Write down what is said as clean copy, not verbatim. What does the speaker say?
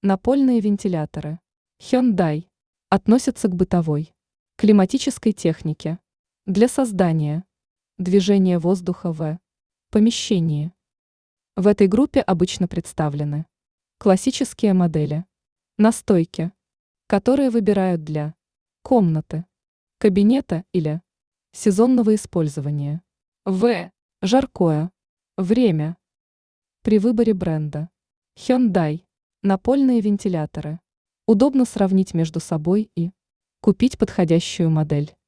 Напольные вентиляторы. Hyundai относятся к бытовой, климатической технике для создания движения воздуха в помещении. В этой группе обычно представлены классические модели, настойки, которые выбирают для комнаты, кабинета или сезонного использования. Жаркое время. При выборе бренда Hyundai напольные вентиляторы удобно сравнить между собой и купить подходящую модель.